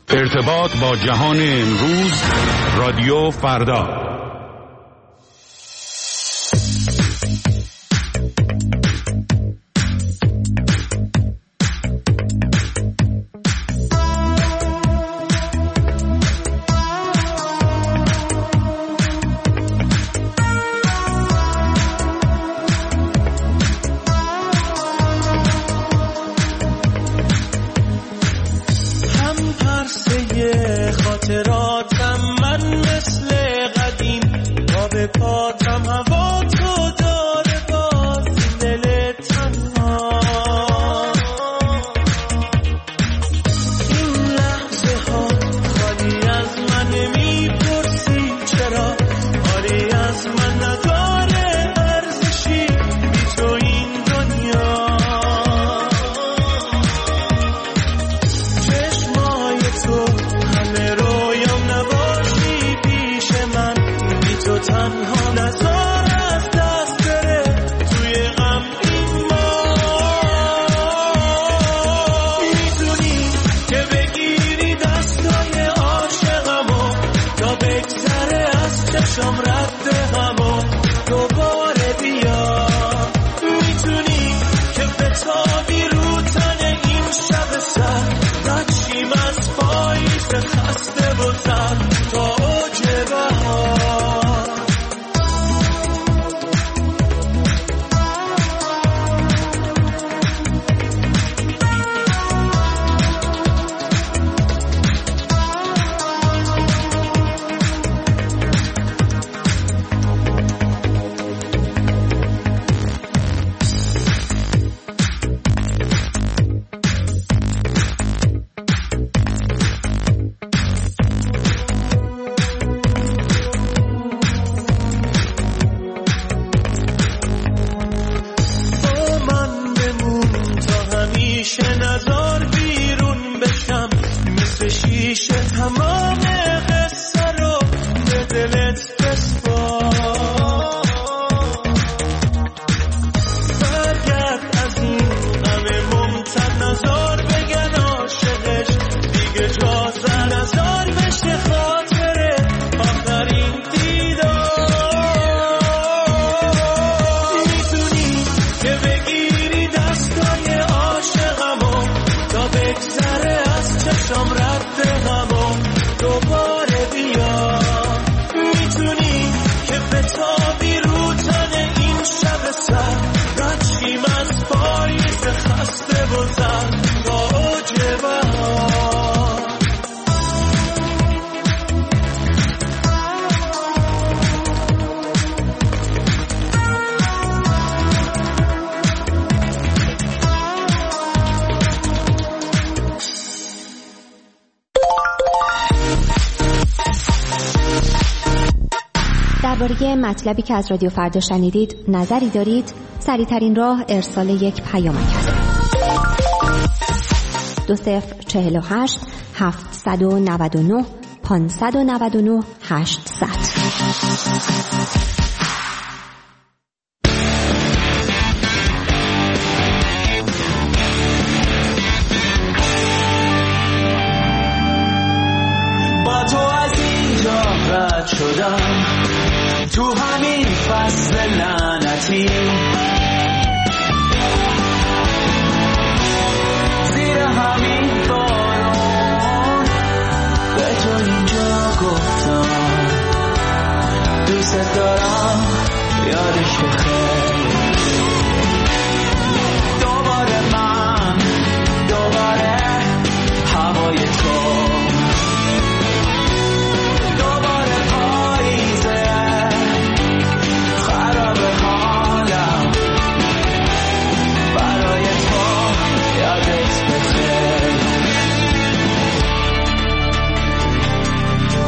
ارتباط با جهان امروز، رادیو فردا. درباره مطلبی که از رادیو فردا شنیدید نظری دارید؟ سریع‌ترین راه ارسال یک پیامک است. 2048 799 599 800. با تو از اینجا رد شدم، تو همین فصل لعنتی، زیر همین بارون به تو اینجا گفتم دوست دارم، یادش بخیر. دوباره من، دوباره هوای تو،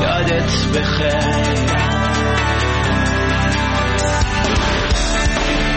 بخیر.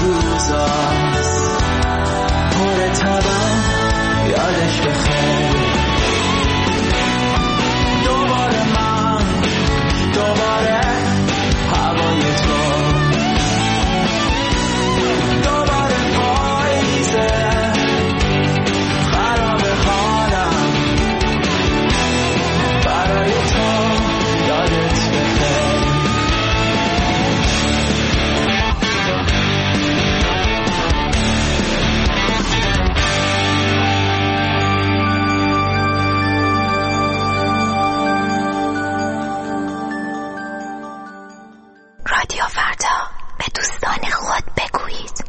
روزاست پر تبم یادش بخیر دوباره من دوباره هوای تو دوباره پاییزه خراب حالم برای تو یادت بخیر رادیو فردا به دوستان خود بگویید.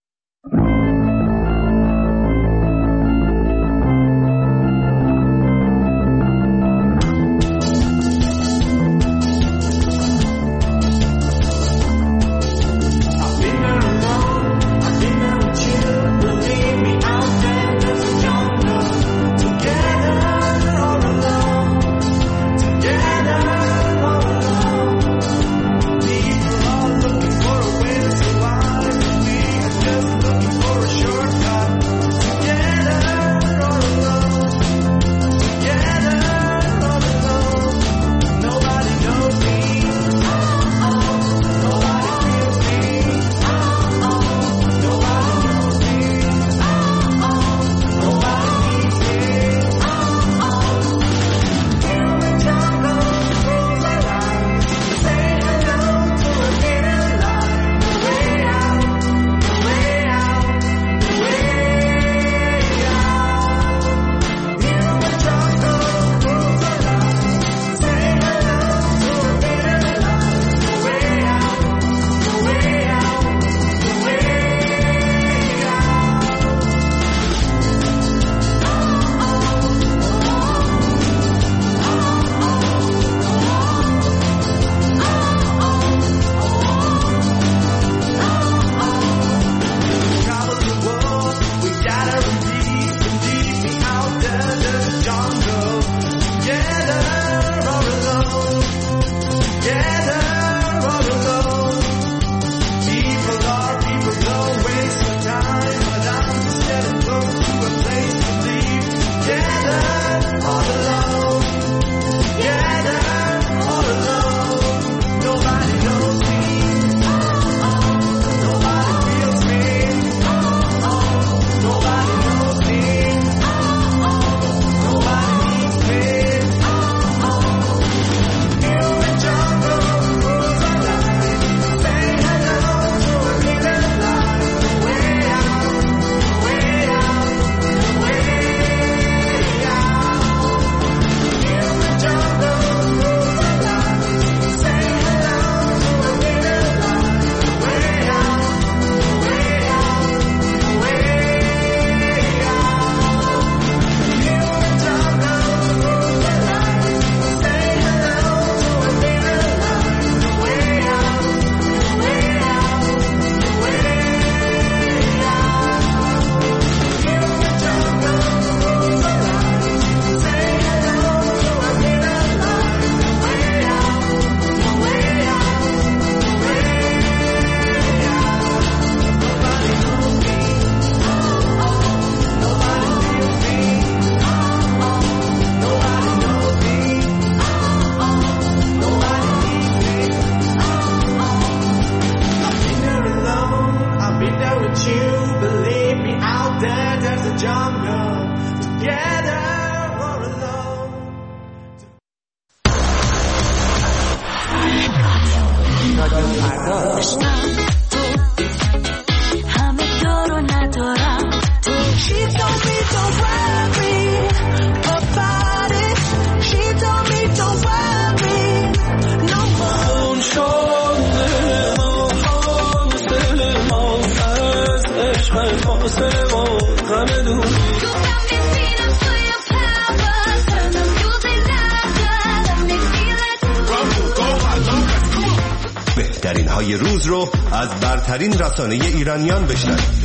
بهترین های روز رو از برترین رسانه ایرانیان بشنوید.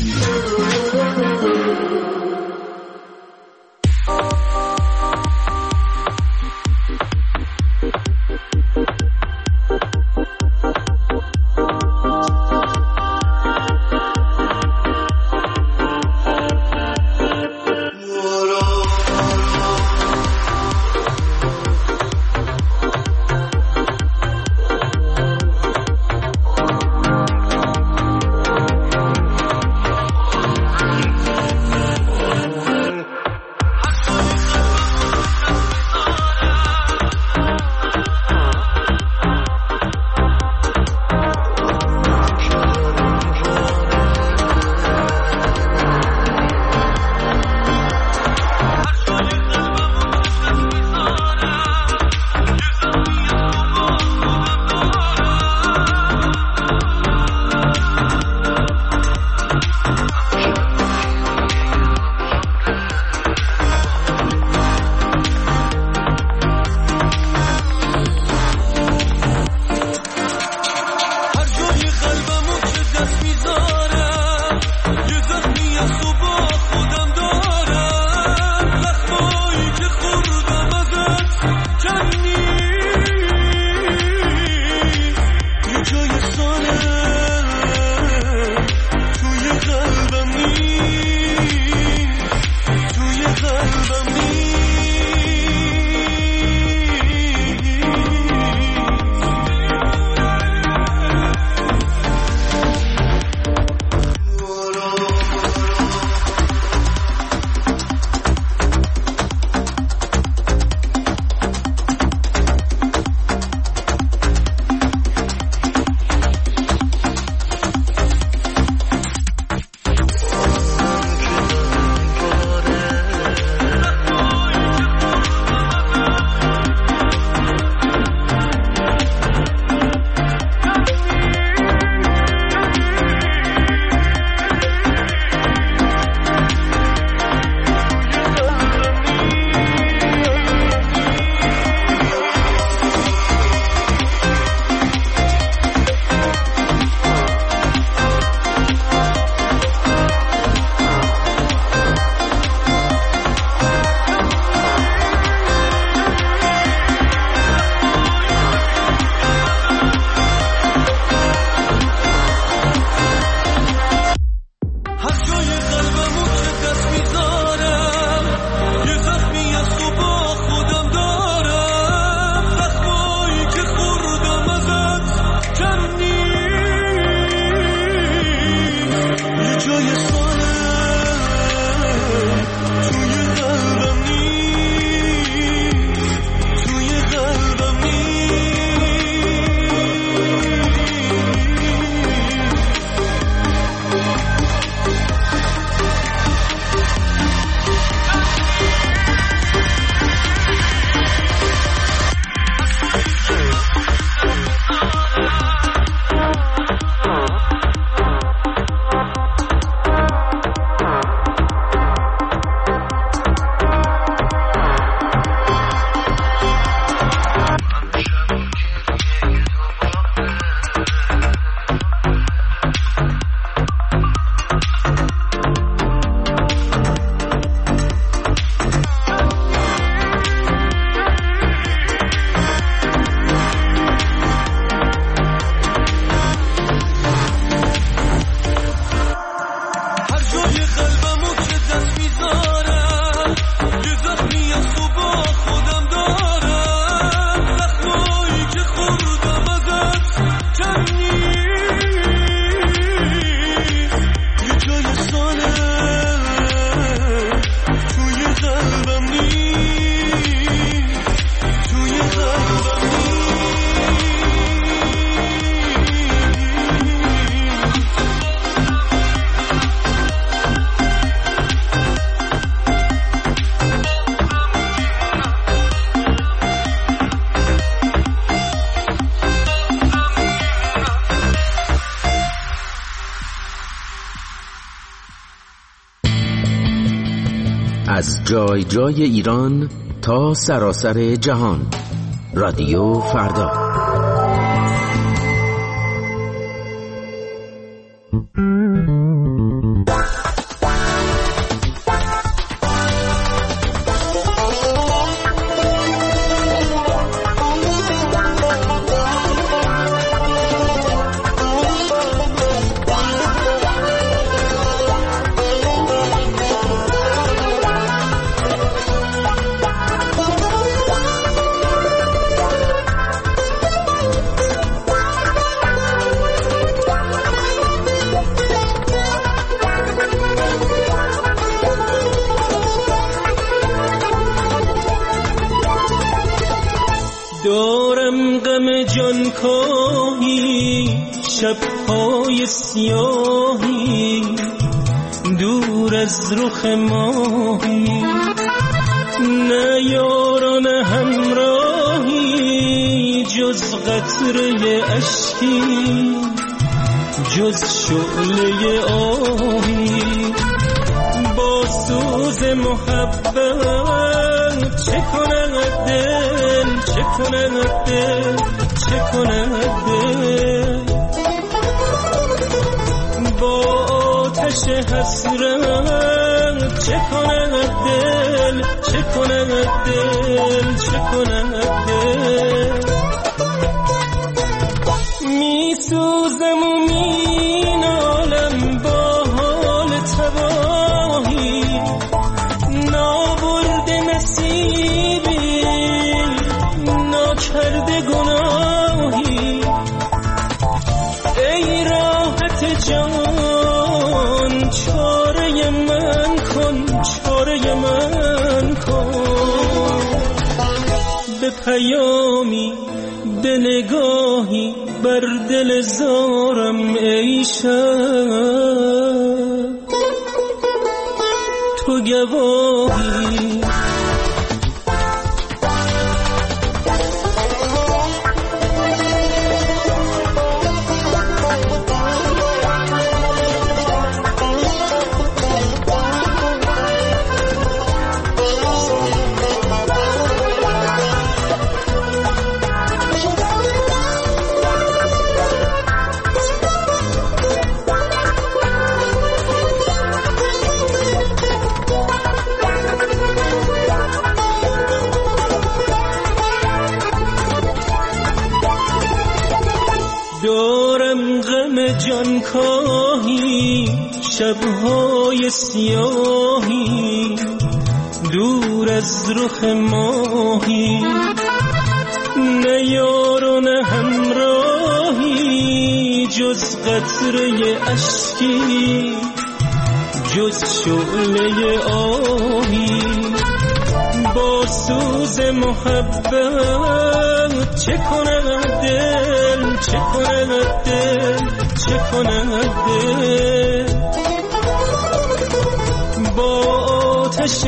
از جای جای ایران تا سراسر جهان. رادیو فردا. دارم غم جان کاهی، شب‌های سیاهی، دور از رخ ماهی، نه یاران همراهی، جز قطره اشکی، جز شعله آهی، با سوز محبت چه کند دل، چه کند دل، چه کند دل، با آتش حسرت چه کند دل، چه کند دل، چه کند دل، می سوزم و می نالم با حال تباهی، نابرده نصیبی، ناکرده گناهی، ای راحت جان چاره من کن، چاره من کن، به پیامی به نگاهی بر دل زارم ای شب تو گواهی. دارم غم جان کاهی، شب‌های سیاهی، دور از رخ ماهی، نه یار و نه همراهی، جز قطره اشکی، جز شعله آهی، با سوز محبت چه کند دل، چه کند دل، چه کند دل، با آتش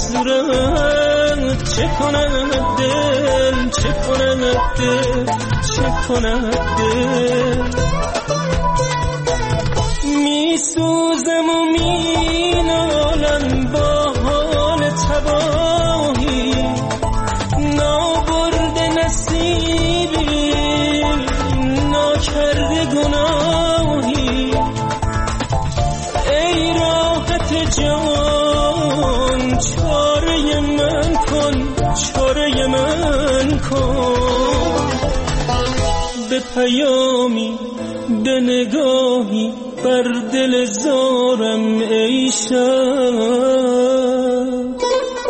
حسرت چه کند دل، چه کند دل، چه کند دل، می سوزم و می نالم با حال تباهی، نابرده نصیبی، ناکرده گناهی، ای راحت جان چاره من کن، چاره من کن، به پیامی به نگاهی بر دل زارم ای شب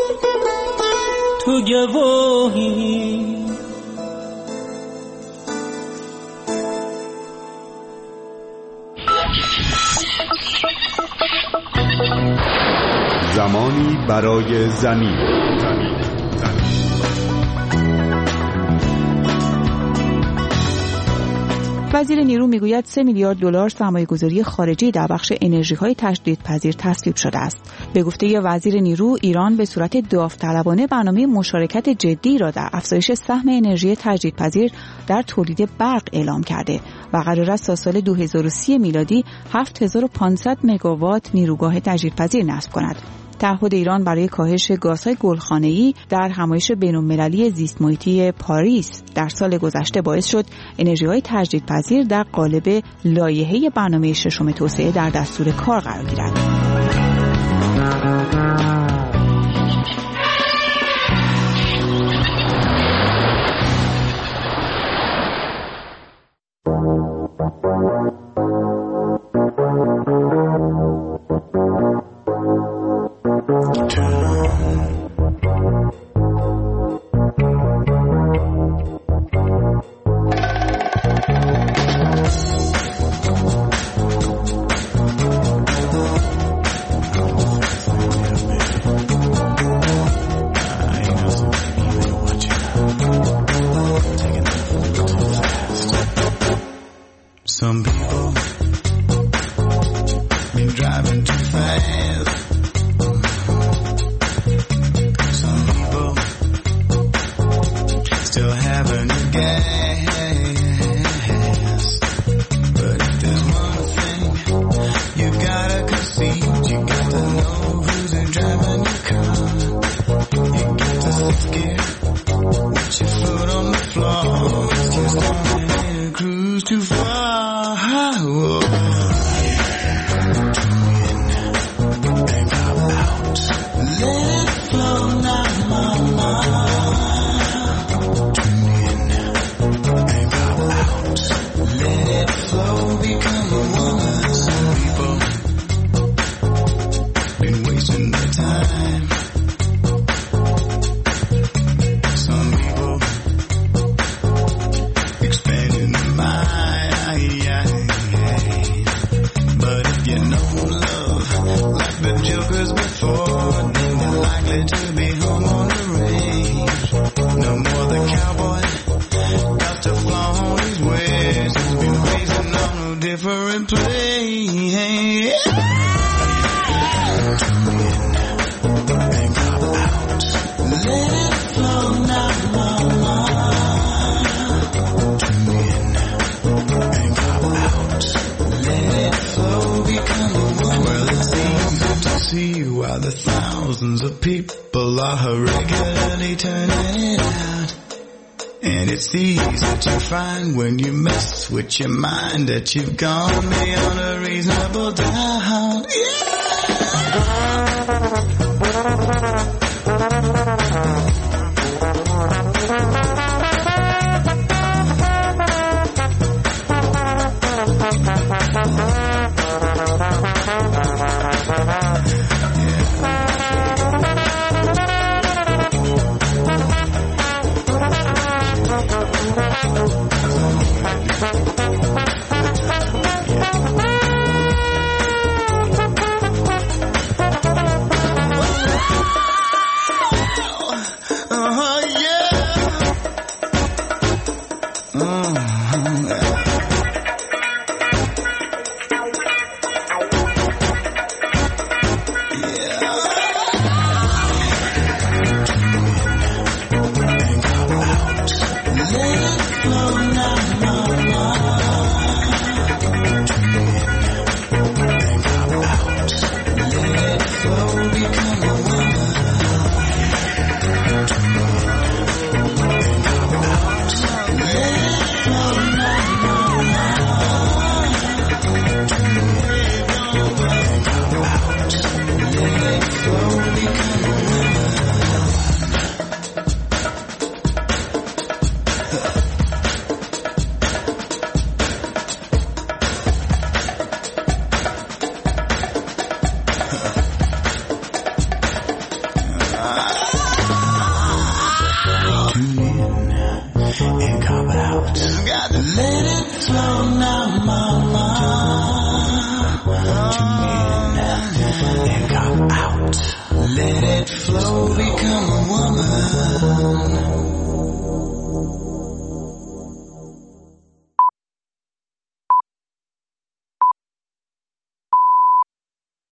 تو گواهی. زمانی برای زمین. وزیر نیرو میگوید 3 میلیارد دلار سرمایه‌گذاری خارجی در بخش انرژی‌های تجدیدپذیر تصویب شده است. به گفته وزیر نیرو، ایران به صورت داوطلبانه برنامه مشارکت جدی را در افزایش سهم انرژی تجدیدپذیر در تولید برق اعلام کرده و قرار است تا سال 2030 میلادی 7500 مگاوات نیروگاه تجدیدپذیر نصب کند. تعهد ایران برای کاهش گازهای گلخانه‌ای در همایش بین‌المللی زیست محیطی پاریس در سال گذشته باعث شد انرژی‌های تجدیدپذیر در قالب لایحه برنامه ششم توسعه در دستور کار قرار گیرد. Some people been driving too fast. Some people still having gas. But if there's one thing you gotta concede, you got to know who's driving your car. You got to sit scared with your foot on the floor. Just don't cruise too far. The thousands of people are regularly turning it out. And it's easy to find when you mess with your mind that you've gone beyond a reasonable doubt.